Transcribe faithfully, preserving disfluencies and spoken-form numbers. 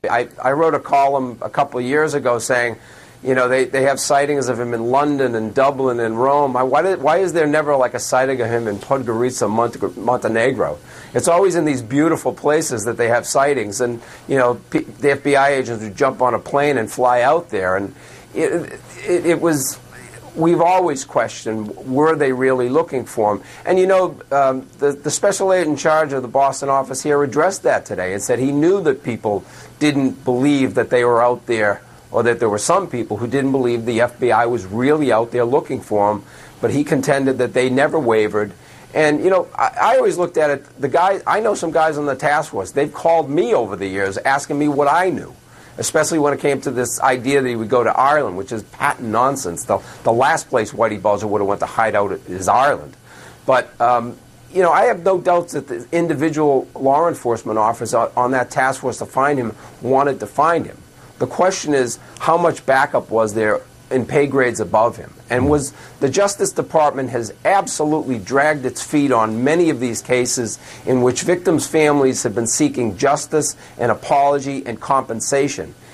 I, I wrote a column a couple of years ago saying, you know, they, they have sightings of him in London and Dublin and Rome. Why, did, why is there never like a sighting of him in Podgorica, Monte, Montenegro? It's always in these beautiful places that they have sightings. And, you know, P, the F B I agents would jump on a plane and fly out there. And it, it, it was, we've always questioned, were they really looking for him? And, you know, um, the, the special agent in charge of the Boston office here addressed that today and said he knew that people didn't believe that they were out there, or that there were some people who didn't believe the F B I was really out there looking for him, but he contended that they never wavered. And, you know, I, I always looked at it, the guys, I know some guys on the task force, they've called me over the years asking me what I knew, especially when it came to this idea that he would go to Ireland, which is patent nonsense. The, the last place Whitey Bulger would have went to hide out is Ireland. But, um, you know, I have no doubts that the individual law enforcement officers on that task force to find him wanted to find him. The question is, how much backup was there in pay grades above him? And was the Justice Department has absolutely dragged its feet on many of these cases in which victims' families have been seeking justice and apology and compensation.